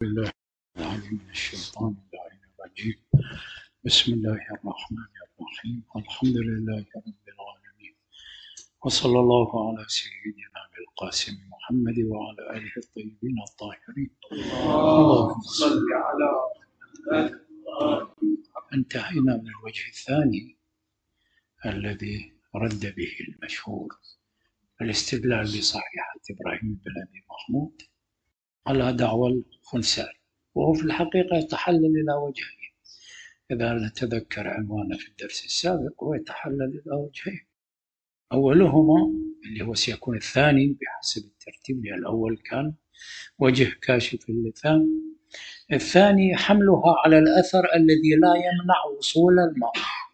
بالله العلي من الشيطان اللعين الرجيم. بسم الله الرحمن الرحيم. الحمد لله رب العالمين، وصلى الله على سيدنا القاسم محمد وعلى آله الطيبين الطاهرين. اللهم صل على انتهينا من الوجه الثاني الذي رد به المشهور، الاستدلال بصحيحة إبراهيم بن أبي محمود على دعوى الخنساء، وهو في الحقيقة يتحلل إلى وجهين إذا نتذكر عنوانه في الدرس السابق، ويتحلل إلى وجهين. أولهما اللي هو سيكون الثاني بحسب الترتيب، لأن الأول كان وجه كاشف اللثام، الثاني حملها على الأثر الذي لا يمنع وصول الماء،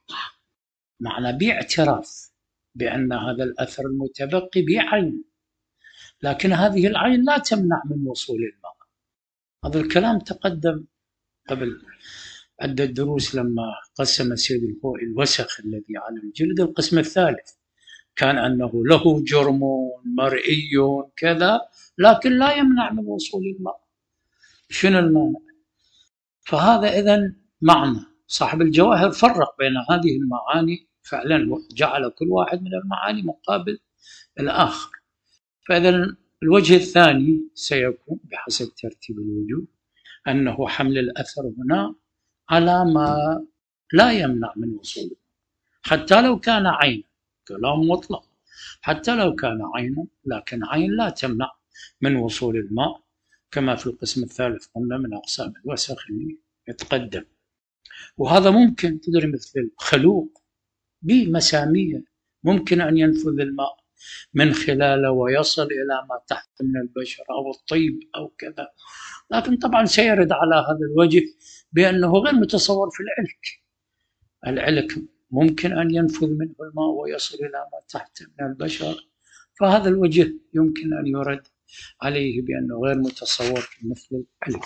معنى باعتراف بأن هذا الأثر المتبقي بعين، لكن هذه العين لا تمنع من وصول الماء. هذا الكلام تقدم قبل عدة دروس لما قسم السيد الخوئي الوسخ الذي على الجلد القسم الثالث، كان أنه له جرم مرئي كذا لكن لا يمنع من وصول الماء. شنو المانع؟ فهذا إذن معنى صاحب الجواهر فرق بين هذه المعاني فعلا، جعل كل واحد من المعاني مقابل الآخر. فإذا الوجه الثاني سيكون بحسب ترتيب الوجوه أنه حمل الأثر هنا على ما لا يمنع من وصوله، حتى لو كان عينا، كلام مطلق، حتى لو كان عينا، لكن عين لا تمنع من وصول الماء، كما في القسم الثالث قلنا من أقسام الوسخ اللي يتقدم. وهذا ممكن تدري مثل الخلوق بمسامية، ممكن أن ينفذ الماء من خلاله ويصل إلى ما تحت من البشر أو الطيب أو كذا، لكن طبعا سيرد على هذا الوجه بأنه غير متصور في العلك. العلك ممكن أن ينفذ منه الماء ويصل إلى ما تحت من البشر، فهذا الوجه يمكن أن يرد عليه بأنه غير متصور في مثل العلك.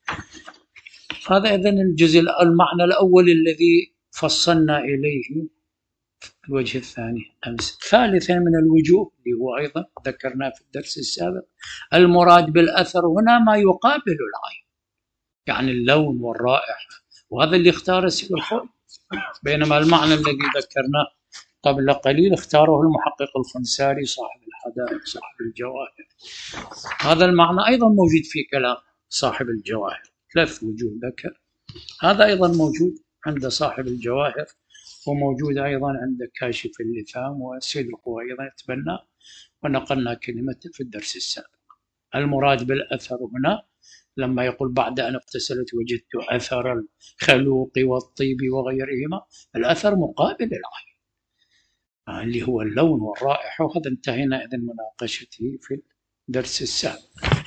هذا إذن الجزء المعنى الأول الذي فصلنا إليه الوجه الثاني أمس. ثالثا من الوجوه اللي هو أيضا ذكرناه في الدرس السابق، المراد بالأثر هنا ما يقابل العين، يعني اللون والرائحة، وهذا اللي اختاره السيد الخوئي، بينما المعنى الذي ذكرناه قبل قليل اختاره المحقق الخنساري صاحب الحدائق صاحب الجواهر. هذا المعنى أيضا موجود في كلام صاحب الجواهر، ثلاث وجوه ذكر، هذا أيضا موجود عند صاحب الجواهر، وموجود أيضا عند كاشف اللثام، والسيد الخوئي أيضا يتبنى ونقلنا كلمته في الدرس السابق. المراد بالأثر هنا لما يقول بعد أن اغتسلت وجدت أثر الخلوق والطيب وغيرهما، الأثر مقابل العين اللي هو اللون والرائحة، وهذا انتهينا إذن مناقشته في الدرس السابق.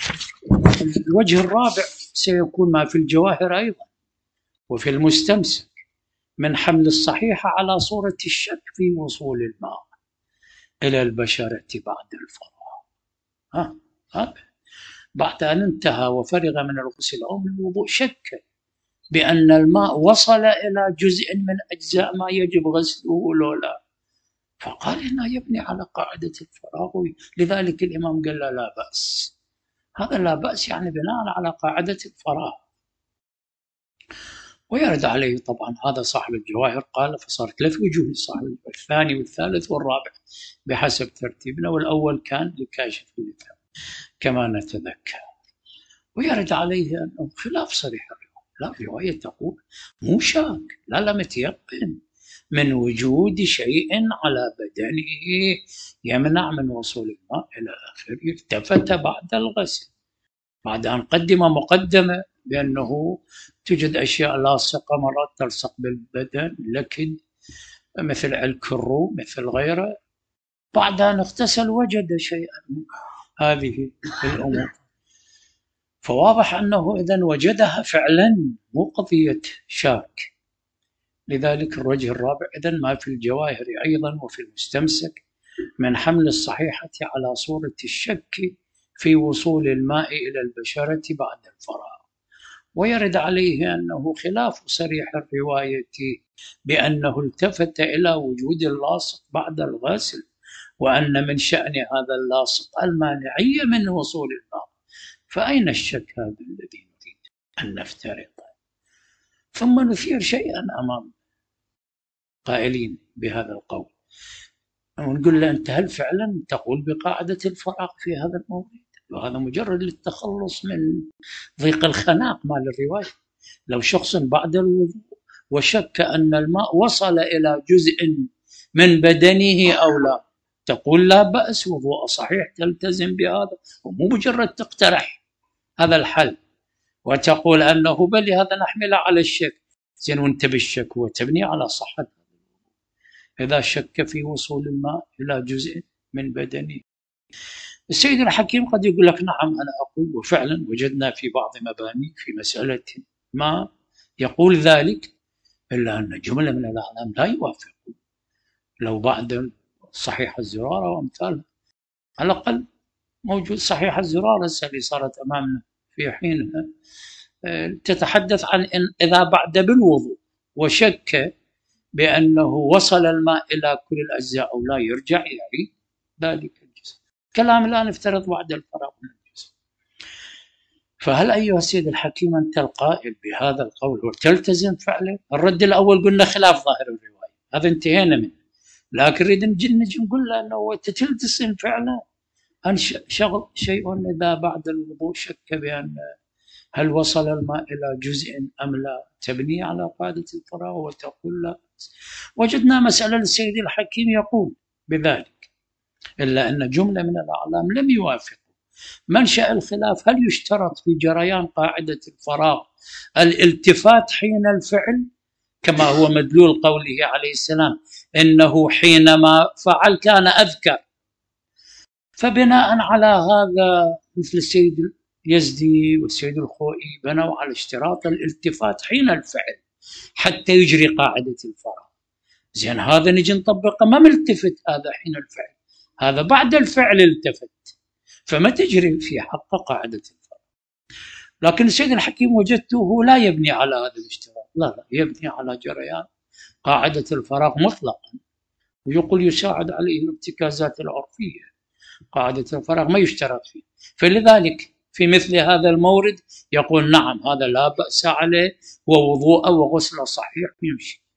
الوجه الرابع سيكون ما في الجواهر أيضا وفي المستمسك من حمل الصحيحة على صورة الشك في وصول الماء إلى البشرة بعد الفراغ. بعد أن انتهى وفرغ من الغسل أو من الوضوء شك بأن الماء وصل إلى جزء من أجزاء ما يجب غسله لولا، فقال إنه يبني على قاعدة الفراغ، لذلك الإمام قال لا بأس. هذا لا بأس يعني بناء على قاعدة الفراغ. ويرد عليه طبعا هذا صاحب الجواهر قال، فصار ثلاث وجوه صاحب الثاني والثالث والرابع بحسب ترتيبنا، والأول كان لكاشف اللثام كما نتذكر. ويرد عليه أنه خلاف صريح الرواية، لا، الرواية تقول مو شاك، لا متيقن من وجود شيء على بدنه يمنع من وصول الماء إلى آخره. التفت بعد الغسل بعد أن قدم مقدمة بأنه توجد أشياء لاصقة مرات تلصق بالبدن لكن مثل الكرو مثل غيره، بعد أن اغتسل وجد شيئا من هذه الأمور، فواضح أنه إذن وجدها فعلا مو قضية شاك. لذلك الوجه الرابع إذن ما في الجواهر أيضا وفي المستمسك من حمل الصحيحة على صورة الشك في وصول الماء إلى البشرة بعد الفراغ. ويرد عليه أنه خلاف صريح الرواية بأنه التفت إلى وجود اللاصق بعد الغسل، وأن من شأن هذا اللاصق المانعية من وصول الماء، فأين الشك هذا الذي نريد؟ أن نفترض، ثم نثير شيئا أمام قائلين بهذا القول ونقول له أنت هل فعلا تقول بقاعدة الفراغ في هذا الموضوع؟ وهذا مجرد للتخلص من ضيق الخناق مال الرواية. لو شخص بعد الوضوء وشك أن الماء وصل إلى جزء من بدنه أو لا، تقول لا بأس، وضوء صحيح، تلتزم بهذا، ومو مجرد تقترح هذا الحل وتقول أنه بل هذا نحمله على الشك. زين، وانت بالشك وتبني على صحة إذا شك في وصول الماء إلى جزء من بدنه. السيد الحكيم قد يقول لك نعم أنا أقول، وفعلا وجدنا في بعض مباني في مسألة ما يقول ذلك، إلا أن جملة من الأعلام لا يوافقون. لو بعد صحيح الزرارة وأمثالها، على الأقل موجود صحيح الزرارة اللي صارت أمامنا في حينها تتحدث عن إن إذا بعد بالوضوء وشك بأنه وصل الماء إلى كل الأجزاء أو لا، يرجع يعيد ذلك الجزء. كلام لا نفترض بعد الفراغ من الجزء. فهل أيها السيد الحكيم أنت القائل بهذا القول وتلتزم فعله؟ الرد الأول قلنا خلاف ظاهر الرواية، هذا انتهينا منه، لكن نريد نجي نقول له أنه تلتزم فعله أن شغل شيء إذا بعد الوضوء شك بأن هل وصل الماء إلى جزء أم لا، تبني على قاعدة الفراغ وتقول لا. وجدنا مسألة السيد الحكيم يقول بذلك، إلا أن جملة من الأعلام لم يوافقوا. منشأ الخلاف هل يشترط في جريان قاعدة الفراغ الالتفات حين الفعل كما هو مدلول قوله عليه السلام إنه حينما فعل كان أذكر؟ فبناء على هذا مثل السيد اليزدي والسيد الخوئي بنوا على اشتراط الالتفات حين الفعل حتى يجري قاعدة الفراغ. زين، هذا نجي نطبقه، ما ملتفت هذا حين الفعل، هذا بعد الفعل التفت، فما تجري في حق قاعدة الفراغ. لكن السيد الحكيم وجدته لا يبني على هذا الاشتراط، لا يبني على جريان قاعدة الفراغ مطلقا، ويقول يساعد عليه الارتكازات العرفية. قاعدة الفراغ ما يشترط فيه، فلذلك في مثل هذا المورد يقول نعم هذا لا بأس عليه ووضوءه وغسله صحيح يمشي.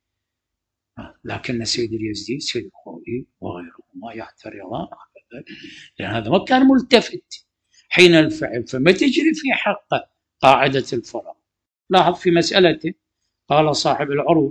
لكن السيد اليزدي السيد الخوئي وغيرهما يعترضان على ذلك، لأن هذا ما كان ملتفت حين الفعل، فما تجري في حقه قاعدة الفراغ. لاحظ في مسألته قال صاحب العروض،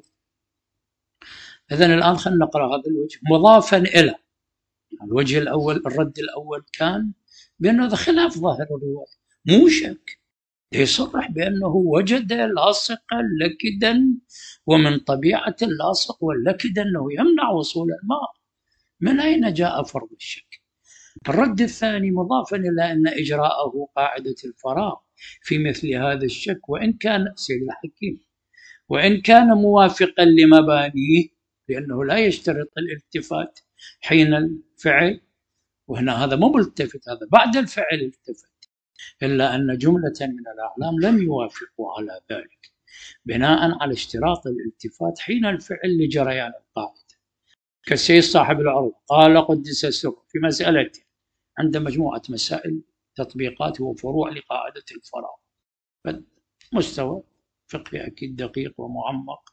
إذن الآن خلينا نقرأ هذا الوجه مضافا إلى الوجه الأول. الرد الأول كان بأنه هذا خلاف ظاهر الرواية، مو شك، يصرح بأنه وجد لاصقا لكدا، ومن طبيعة اللاصق واللكد أنه يمنع وصول الماء، من أين جاء فرض الشك؟ الرد الثاني مضافا إلى أن إجراءه قاعدة الفراغ في مثل هذا الشك، وإن كان سيد الحكيم وإن كان موافقا لمبانيه لأنه لا يشترط الالتفات حين الفعل، وهنا هذا مو ملتفت، هذا بعد الفعل التفت، إلا أن جملة من الأعلام لم يوافقوا على ذلك بناء على اشتراط الالتفات حين الفعل لجريان القاعدة. كالسيد صاحب العروض قال قدس سره في مسألته عند مجموعة مسائل تطبيقات وفروع لقاعدة الفراغ، مستوى فقهي أكيد دقيق ومعمق،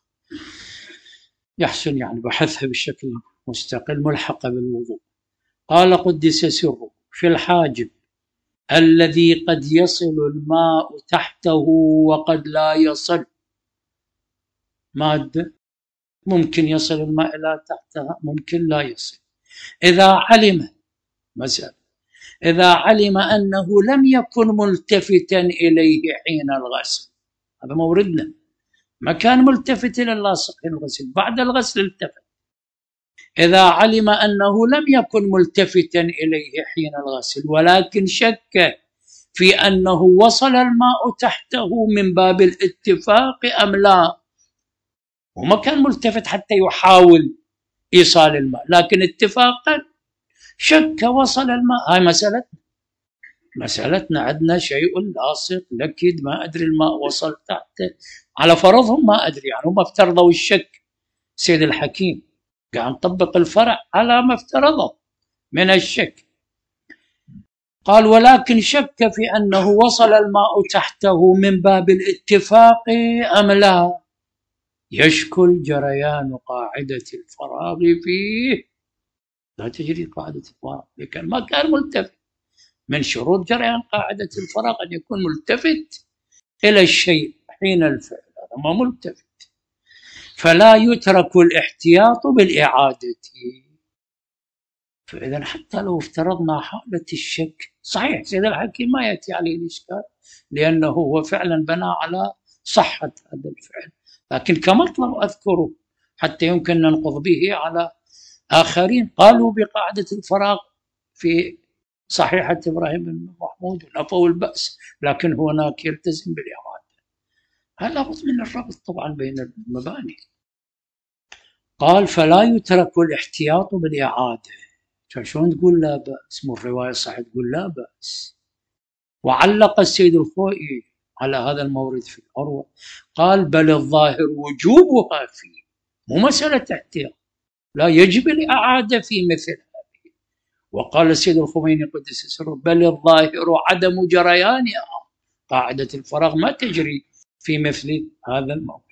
يحسن يعني بحثها بشكل مستقل ملحقة بالوضوء. قال قدس سره في الحاجب الذي قد يصل الماء تحته وقد لا يصل، مادة ممكن يصل الماء إلى تحتها ممكن لا يصل، إذا علم مثلا إذا علم أنه لم يكن ملتفتا إليه حين الغسل، هذا موردنا، ما كان ملتفت إلى اللاصق حين الغسل، بعد الغسل التفت. إذا علم أنه لم يكن ملتفتا إليه حين الغسل ولكن شك في أنه وصل الماء تحته من باب الاتفاق أم لا، وما كان ملتفت حتى يحاول إيصال الماء، لكن اتفاقا شك وصل الماء. هاي مسألتنا عندنا شيء لاصق لكد، ما أدري الماء وصل تحته، على فرضهم ما أدري، يعني هم افترضوا الشك. سيد الحكيم قاعد نطبق الفرع على ما افترضه من الشك. قال ولكن شك في أنه وصل الماء تحته من باب الاتفاق أم لا، يشكل جريان قاعدة الفراغ فيه. لا تجري قاعدة الفراغ لكن ما كان ملتفت. من شروط جريان قاعدة الفراغ أن يكون ملتفت إلى الشيء حين الفعل، هذا ما ملتفت، فلا يترك الاحتياط بالإعادة. فإذا حتى لو افترضنا حالة الشك، صحيح سيد الحكيم ما يأتي عليه الإشكال لأنه هو فعلا بنى على صحة هذا الفعل، لكن كمطلب أذكره حتى يمكن ننقض به على آخرين قالوا بقاعدة الفراغ في صحيحة إبراهيم بن محمود ونفوا البأس، لكن هناك يلتزم بالإعادة. هل لابد من الربط طبعا بين المباني. قال فلا يترك الاحتياط بالإعادة. شلون تقول لا بأس؟ مو الرواية صح تقول لا بأس. وعلق السيد الخوئي على هذا المورد في الأروع، قال بل الظاهر وجوبها فيه، مو مسألة احتياط، لا يجب الإعادة في مثل هذه. وقال السيد الخميني قدس سره بل الظاهر عدم جريانها، قاعدة الفراغ ما تجري في مثل هذا الموضوع.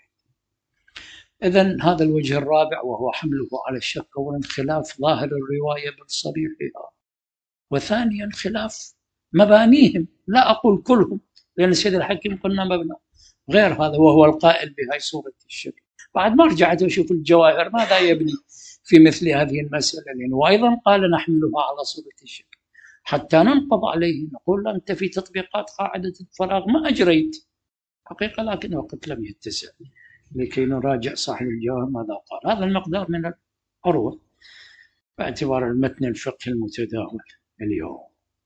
إذن هذا الوجه الرابع وهو حمله على الشك، أولا خلاف ظاهر الرواية بصريحها، وثانيا خلاف مبانيهم، لا أقول كلهم لأن السيد الحكيم قلنا مبنى غير هذا وهو القائل بهاي صورة الشك. بعد ما رجعت أشوف الجواهر ماذا يبني في مثل هذه المسألة، لأنه وأيضا قال نحملها على صورة الشك حتى ننقض عليه، نقول أنت في تطبيقات قاعدة الفراغ ما أجريت حقيقة، لكن وقت لم يتسع لكي نراجع صاحب الجواهر ماذا قال. هذا المقدار من الأروع باعتبار المتن الفقهي المتداول اليوم.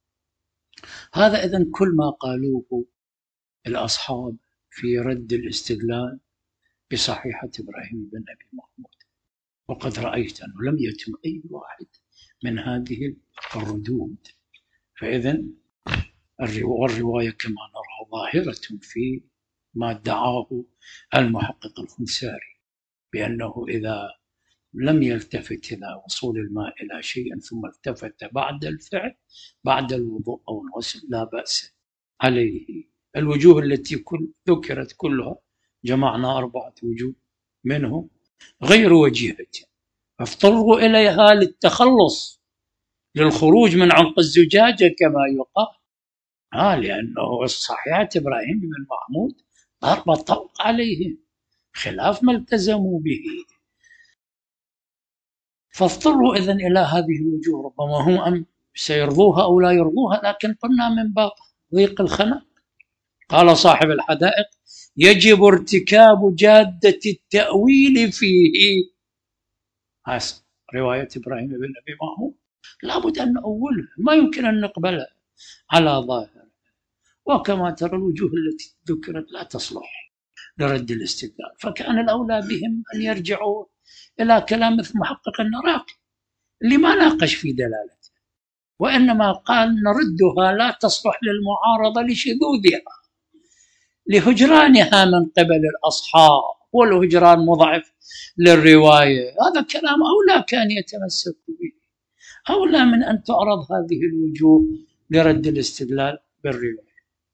هذا إذن كل ما قالوه الأصحاب في رد الاستدلال بصحيحة إبراهيم بن أبي محمود، وقد رأيت أنه لم يتم أي واحد من هذه الردود. فإذن الرواية كما نرى ظاهرة في ما ادعاه المحقق الخنساري بأنه إذا لم يلتفت إلى وصول الماء إلى شيء ثم التفت بعد الفعل بعد الوضوء أو الغسل لا بأس عليه. الوجوه التي ذكرت كلها جمعنا 4 وجوه منهم غير وجيهة، فاضطروا إليها للتخلص للخروج من عنق الزجاجة كما يقال. لأنه صحيحة إبراهيم بن محمود ضرب طوق عليهم خلاف ما التزموا به، فاضطروا إذن إلى هذه الوجوه. ربما هم أم سيرضوها أو لا يرضوها، لكن قلنا من باب ضيق الخنق. قال صاحب الحدائق يجب ارتكاب جادة التأويل فيه. رواية إبراهيم بن أبي محمود لابد أن نؤولها، ما يمكن أن نقبلها على ظاهر، وكما ترى الوجوه التي ذكرت لا تصلح لرد الاستدلال، فكان الأولى بهم أن يرجعوا إلى كلام مثل محقق النراقي اللي ما ناقش في دلالته، وإنما قال نردها لا تصلح للمعارضة لشذوذها لهجرانها من قبل الأصحاب، والهجران مضعف للرواية. هذا كلام أولى كان يتمسك به، أولى من أن تعرض هذه الوجوه لرد الاستدلال بالرواية.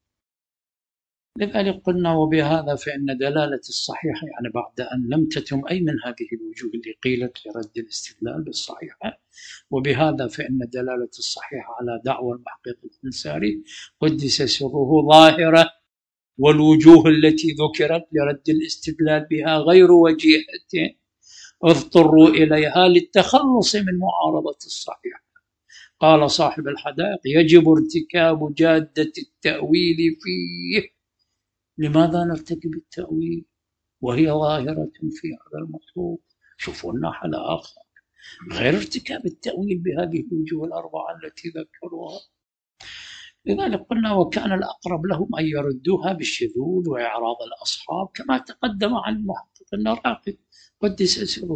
لذلك قلنا وبهذا فإن دلالة الصحيحة، يعني بعد أن لم تتم أي من هذه الوجوه اللي قيلت لرد الاستدلال بالصحيحة، وبهذا فإن دلالة الصحيحة على دعوى المحقق الخنساري قدس سره ظاهرة، والوجوه التي ذكرت لرد الاستدلال بها غير وجيهة اضطروا إليها للتخلص من معارضة الصحيحة. قال صاحب الحدائق يجب ارتكاب جادة التأويل فيه. لماذا نرتكب التأويل وهي ظاهرة في هذا المطلوب؟ شوفوا لنا حل آخر غير ارتكاب التأويل بهذه الوجوه الأربعة التي ذكروها. لذلك قلنا وكان الأقرب لهم أن يردوها بالشذوذ وإعراض الأصحاب كما تقدم عن المحقق النراقي قدس سره.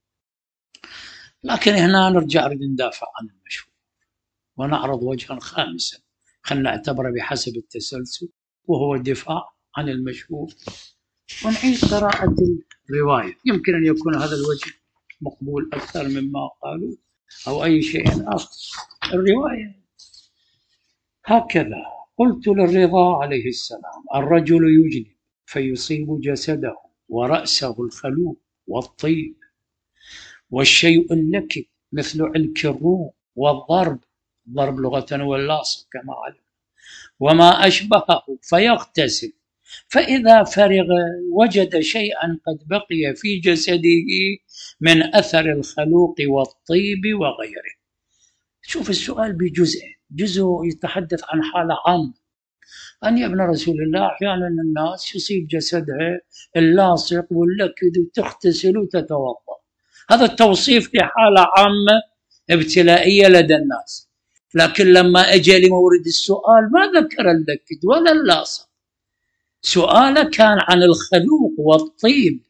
لكن هنا نرجع ندافع عن المشهور ونعرض وجها خامسا خلنا نعتبره بحسب التسلسل، وهو الدفاع عن المشهور، ونعيد قراءة الرواية. يمكن أن يكون هذا الوجه مقبول أكثر مما قالوا أو أي شيء آخر. الرواية هكذا قلت للرضا عليه السلام: الرجل يجنب فيصيب جسده ورأسه الخلوق والطيب والشيء النكد مثل علك الروم والضرب، الضرب لغة واللاصق كما علم، وما أشبهه، فيغتسل، فإذا فرغ وجد شيئا قد بقي في جسده من أثر الخلوق والطيب وغيره. شوف السؤال بجزئين: جزء يتحدث عن حالة عامة، أن يا ابن رسول الله أحيانا الناس يصيب جسدها اللاصق واللكد وتغتسل وتتوضأ، هذا التوصيف لحالة عامة ابتلائية لدى الناس. لكن لما أجى لمورد السؤال ما ذكر اللكد ولا اللاصق، سؤاله كان عن الخلوق والطيب،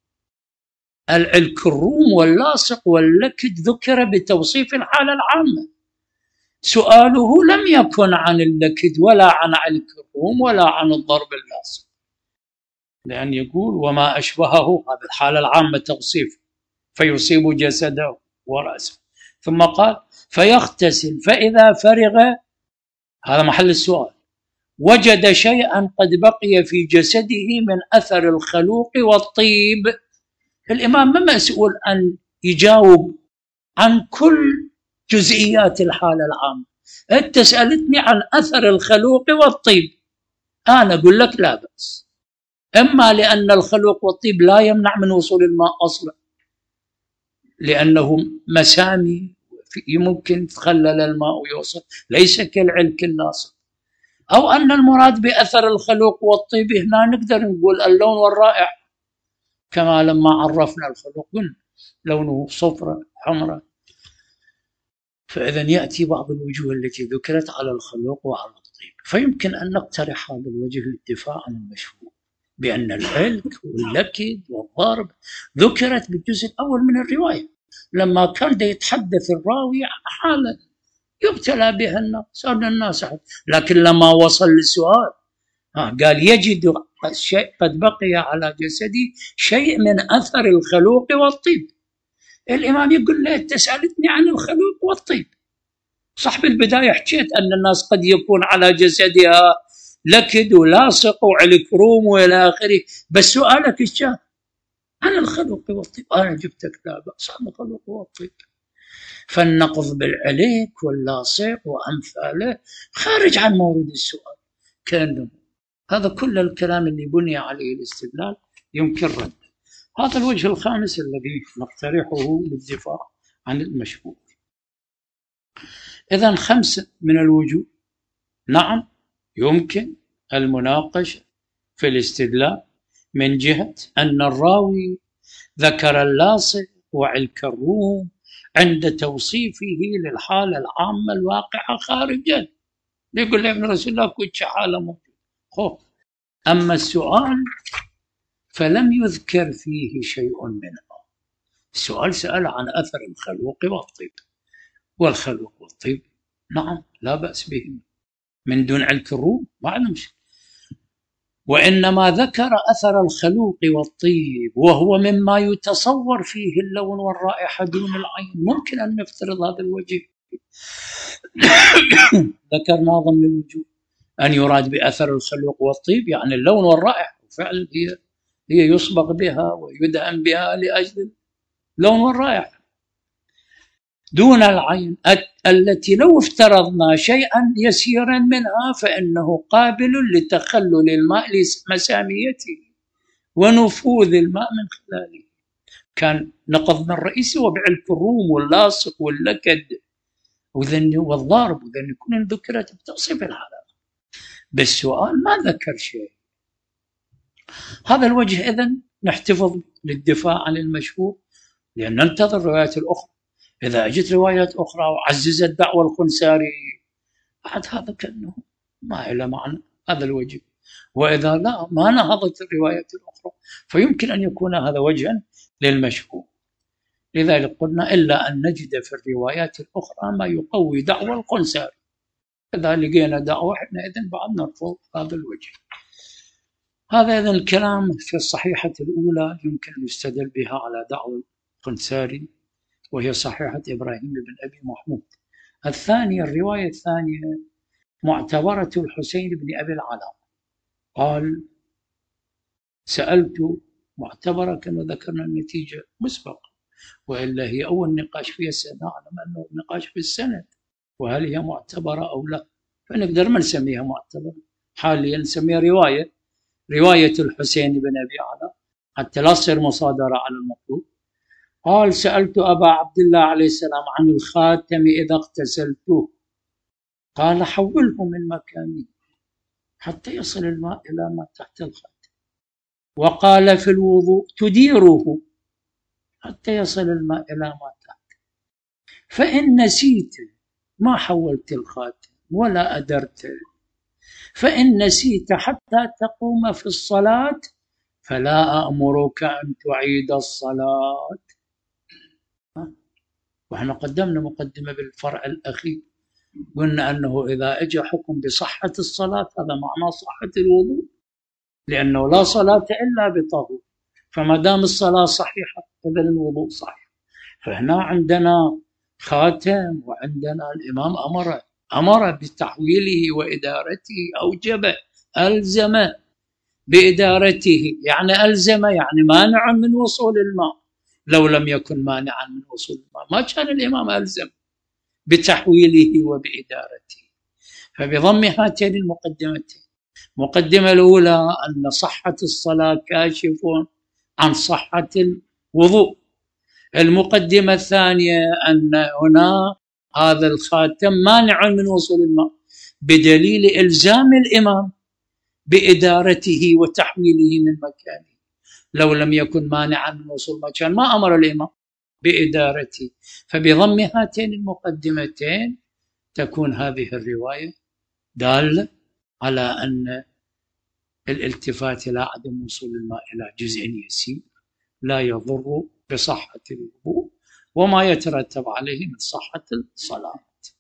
الكروم واللاصق واللكد ذكر بتوصيف الحالة العامة. سؤاله لم يكن عن اللكد ولا عن الكروم ولا عن الضرب اللاصق، لأن يقول وما أشبهه، هذه الحالة العامة توصيف، فيصيب جسده ورأسه، ثم قال فيغتسل، فإذا فرغ، هذا محل السؤال، وجد شيئا قد بقي في جسده من أثر الخلوق والطيب. الإمام ما مسؤول أن يجاوب عن كل جزئيات الحالة العامة. أنت سألتني عن أثر الخلوق والطيب، أنا أقول لك لا بأس، إما لأن الخلوق والطيب لا يمنع من وصول الماء أصلا لأنه مسامي يمكن تخلل الماء ويوصل، ليس كالعلك اللاصق، أو أن المراد بأثر الخلوق والطيب هنا نقدر نقول اللون والرائحة، كما لما عرفنا الخلوق قلنا لونه صفرة حمراء. فإذا يأتي بعض الوجوه التي ذكرت على الخلوق وعلى الطيب، فيمكن أن نقترح هذا الوجه للدفاع عن المشهور بأن العلك واللكد والضرب ذكرت بالجزء الأول من الرواية، لما كان يتحدث الراوي عن حالة يبتلى بها الناس، أن الناس، لكن لما وصل للسؤال قال يجد شيء قد بقي على جسدي شيء من أثر الخلوق والطيب. الإمام يقول له أنت سألتني عن الخلوق والطيب، صح بالبداية حكيت أن الناس قد يكون على جسدها لكد ولاصق وعلك روم وإلى آخره، بس سؤالك إيش عن الخلوق والطيب، أنا جبتك لا بأس عن الخلوق والطيب. فالنقض بالعليك واللاصق وأمثاله خارج عن مورد السؤال، كأنه هذا كل الكلام اللي بني عليه الاستدلال يمكن رد. هذا الوجه الخامس الذي نقترحه للدفاع عن المشهور. إذن 5 من الوجوه نعم يمكن المناقشة في الاستدلال، من جهة أن الراوي ذكر اللاصق وعلك الروم عند توصيفه للحالة العامة الواقعة خارجا، يقول له ابن رسول الله كل حالة موجودة. أما السؤال فلم يذكر فيه شيء منها. السؤال سأل عن أثر الخلوق والطيب، والخلوق والطيب نعم لا بأس بهما من دون علك الروم ما علمش، وإنما ذكر أثر الخلوق والطيب وهو مما يتصور فيه اللون والرائحة دون العين. ممكن أن نفترض هذا الوجه ذكرنا ضمن الوجوه أن يراد بأثر الخلوق والطيب يعني اللون والرائحة، وفعلا هي يصبغ بها ويدهن بها لأجل اللون والرائحة دون العين، التي لو افترضنا شيئا يسيرا منها فإنه قابل لتخلل الماء لمساميته ونفوذ الماء من خلاله. كان نقضنا الرئيسي وبعلك الروم واللاصق واللكد والضارب، وذن كلها ذكرت بتوصيف الحالات، بالسؤال ما ذكر شيء. هذا الوجه إذن نحتفظ للدفاع عن المشهور، لأن ننتظر الروايات الأخرى. إذا أجت روايات أخرى وعززت دعوى الخنساري بعد هذا كأنه ما إلى معنى هذا الوجه، وإذا لا ما نهضت الروايات الأخرى فيمكن أن يكون هذا وجها للمشهور. لذلك قلنا إلا أن نجد في الروايات الأخرى ما يقوي دعوى الخنساري، إذا لقينا دعوة إحنا إذن بعد نرفض هذا الوجه. هذا إذن الكلام في الصحيحة الأولى يمكن أن يستدل بها على دعوى الخنساري، وهي صحيحة إبراهيم بن أبي محمود. الثانية، الرواية الثانية معتبرة الحسين بن أبي العلاء. قال: سألت معتبرة، كما ذكرنا النتيجة مسبقة، وإلا هي أول نقاش فيها سنعلم أنه نقاش في السند، وهل هي معتبرة أو لا، فنقدر ما نسميها معتبرة حاليا، نسميها رواية الحسين بن أبي علاء حتى لا تصير مصادرة على المطلوب. قال: سألت أبا عبد الله عليه السلام عن الخاتم إذا اغتسلته، قال: حوله من مكانه حتى يصل الماء إلى ما تحت الخاتم. وقال: في الوضوء تديره حتى يصل الماء إلى ما تحت. فإن نسيت ما حولت الخاتم ولا أدرت، فإن نسيت حتى تقوم في الصلاة فلا أأمرك أن تعيد الصلاة. وإحنا قدمنا مقدمة بالفرع الأخير، قلنا أنه إذا أجى حكم بصحة الصلاة هذا معناه صحة الوضوء، لأنه لا صلاة إلا بطهور، فما دام الصلاة صحيحة إذا الوضوء صحيح. فهنا عندنا خاتم، وعندنا الإمام أمر بتحويله وإدارته، أوجب، ألزم بإدارته، يعني ألزم يعني مانع من وصول الماء. لو لم يكن مانعا من وصول الماء ما كان الإمام ألزم بتحويله وبإدارته. فبضم هاتين المقدمتين، المقدمة الأولى أن صحة الصلاة كاشف عن صحة الوضوء، المقدمة الثانية أن هنا هذا الخاتم مانع من وصول الماء بدليل إلزام الإمام بإدارته وتحويله من مكانه. لو لم يكن مانعا من وصول مكان ما أمر الإمام بإدارته. فبضم هاتين المقدمتين تكون هذه الرواية دالة على أن الالتفات إلى عدم وصول الماء إلى جزء يسير لا يضر بصحة الوضوء وما يترتب عليه من صحة الصلاة.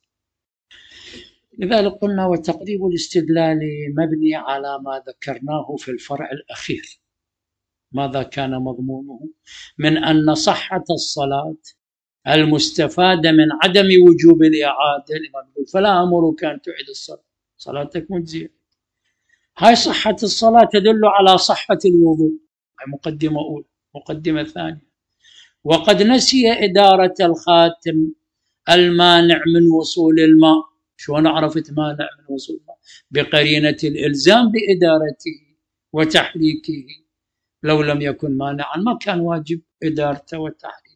لذلك قلنا: وتقريب الاستدلال مبني على ما ذكرناه في الفرع الأخير. ماذا كان مضمونه؟ من أن صحة الصلاة المستفادة من عدم وجوب الإعادة، الإمام يقول: فلا أمرك أن تعيد الصلاة، صلاتك مجزية. هاي صحة الصلاة تدل على صحة الوضوء، هاي مقدمة أولى. مقدمة ثانية: وقد نسي إدارة الخاتم المانع من وصول الماء. شلون عرفت مانع من وصول الماء؟ بقرينة الإلزام بإدارته وتحريكه. لو لم يكن مانعا ما كان واجب إدارته وتحريكه.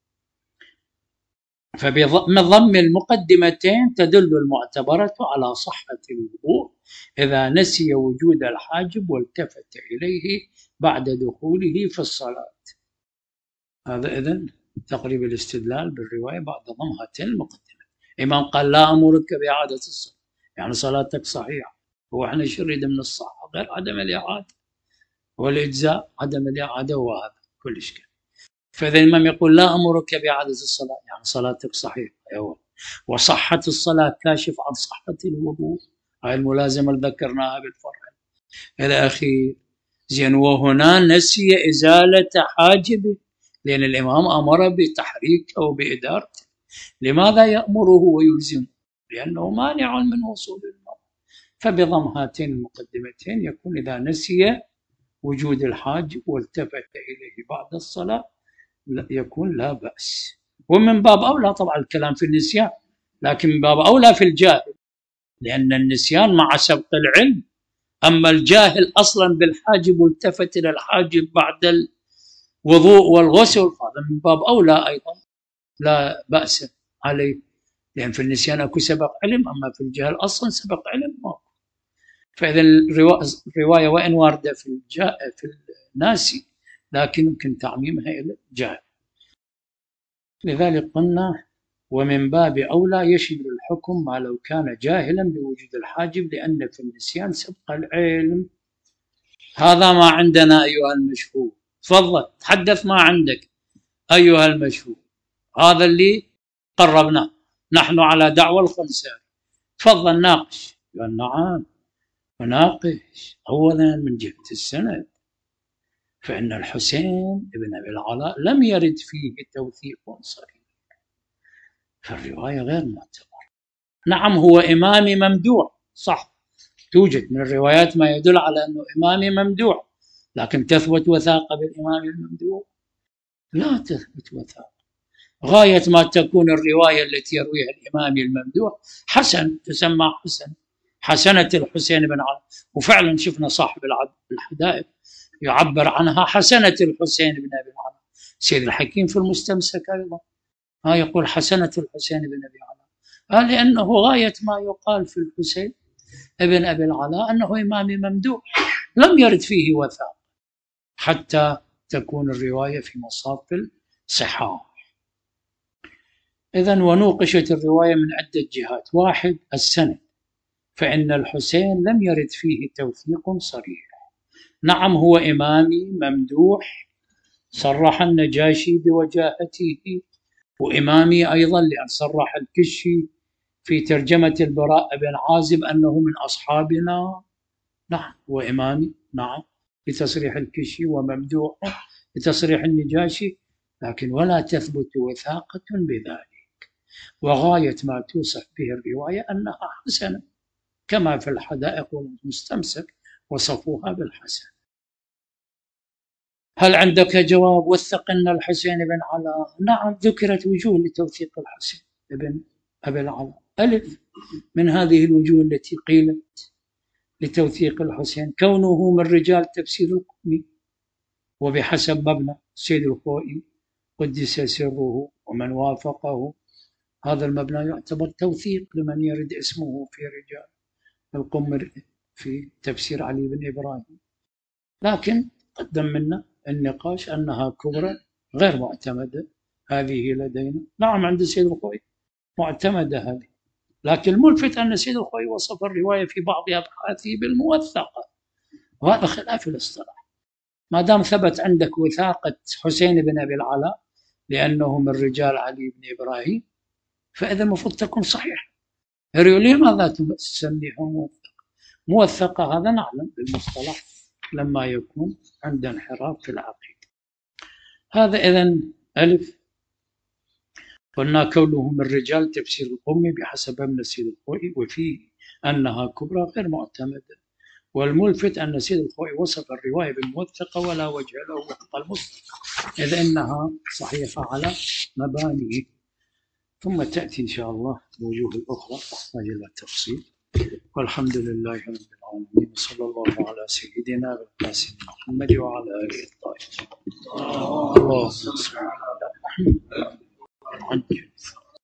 فبضم المقدمتين تدل المعتبرة على صحة الوضوء إذا نسي وجود الحاجب والتفت إليه بعد دخوله في الصلاة. هذا إذن تقريب الاستدلال بالرواية بعد ضم هاتين المقدمة. الإمام قال: لا أمرك بإعادة الصلاة، يعني صلاتك صحيحة. هو احنا شو نريد من الصحة غير عدم الإعادة، والإجزاء عدم الإعادة، وهذا كل إشكال. فإذا الإمام يقول: لا أمرك بإعادة الصلاة، يعني صلاتك صحيحة. أيوة. وصحة الصلاة كاشف عن صحة الوضوء، هاي الملازمة اللي ذكرناها بالفرع الأخير. زين، وهنا نسي إزالة حاجبه، لأن الإمام أمر بتحريكه وبإدارته. لماذا يأمره ويلزمه؟ لأنه مانع من وصول الماء. فبضم هاتين المقدمتين يكون إذا نسي وجود الحاجب والتفت إليه بعد الصلاة يكون لا بأس. ومن باب أولى طبعا الكلام في النسيان، لكن من باب أولى في الجاهل، لأن النسيان مع سبق العلم. أما الجاهل أصلا بالحاجب والتفت إلى الحاجب بعد الوضوء والغسل هذا من باب أولى أيضا لا بأس عليه، لأن في النسيان أكو سبق علم، أما في الجهل أصلا سبق علم ما. فإذا الرواية وإن واردة في الناسي لكن يمكن تعميمها إلى الجاهل. لذلك قلنا: ومن باب أولى يشمل الحكم ما لو كان جاهلا بوجود الحاجب، لأن في النسيان سبق العلم. هذا ما عندنا أيها المشهور. تفضل تحدث ما عندك أيها المشهور، هذا اللي قربناه نحن على دعوى الخنساء. تفضل ناقش. قال: نعم وناقش. أولا من جهة السند، فإن الحسين بن أبي العلاء لم يرد فيه توثيق صريح، فالرواية غير معتبرة. نعم هو إمام ممدوح، صح، توجد من الروايات ما يدل على أنه إمامي ممدوح، لكن تثبت وثاقة بالإمام الممدوح؟ لا تثبت وثاقة. غاية ما تكون الرواية التي يرويها الإمام الممدوح حسن، تسمى حسن، حسنة الحسين بن علي. وفعلا شفنا صاحب الحدائق يعبر عنها حسنة الحسين بن أبي العلاء. سيد الحكيم في المستمسك أيضا يقول حسنة الحسين بن أبي العلاء، لأنه غاية ما يقال في الحسين ابن أبي العلاء أنه إمام ممدوح، لم يرد فيه وثاق حتى تكون الرواية في مصاف الصحاح. إذن ونوقشت الرواية من عدة جهات. واحد، السند، فإن الحسين لم يرد فيه توثيق صريح. نعم هو إمامي ممدوح، صرح النجاشي بوجاهته، وإمامي أيضا لأن صرح الكشي في ترجمة البراء بن عازب أنه من أصحابنا. نعم وإمامي، نعم بتصريح الكشي، وممدوح بتصريح النجاشي، لكن ولا تثبت وثاقة بذلك. وغاية ما توصف به الرواية أنها حسنة، كما في الحدائق والمستمسك وصفوها بالحسن. هل عندك جواب؟ وثقنا الحسين بن علاء. نعم، ذكرت وجوه لتوثيق الحسين بن أبي العلاء. ألف من هذه الوجوه التي قيلت لتوثيق الحسين كونه من رجال تفسير القمي، وبحسب مبنى السيد الخوئي قدس سره ومن وافقه، هذا المبنى يعتبر توثيق لمن يرد اسمه في رجال القم في تفسير علي بن إبراهيم. لكن قدم منا النقاش أنها كبرى غير معتمدة هذه لدينا. نعم عند السيد الخوئي معتمدة هذه، لكن الملفت أن السيد الخوئي وصف الرواية في بعض أبحاثه بالموثقة، وهذا خلاف الاصطلاح. ما دام ثبت عندك وثاقة حسين بن أبي العلاء لأنه من رجال علي بن إبراهيم، فإذا المفروض تكون صحيحة. لماذا تسميها موثقة؟ موثقة هذا نعلم بالمصطلح لما يكون عند انحراف في العقيدة. هذا إذن ألف. قلنا كونه من رجال تفسير القمي بحسب ابن السيد الخوئي، وفيه أنها كبرى غير معتمدة. والملفت أن السيد الخوئي وصف الرواية بالموثقة ولا وجه له وفق المصطلح، إذ أنها صحيحة على مبانيه. ثم تأتي إن شاء الله الوجوه الأخرى تحتاج إلى تفصيل. والحمد لله رب العالمين، وصلى الله على سيدنا والقاسم محمد وعلى آله الطاهرين. اللهم صل على محمد.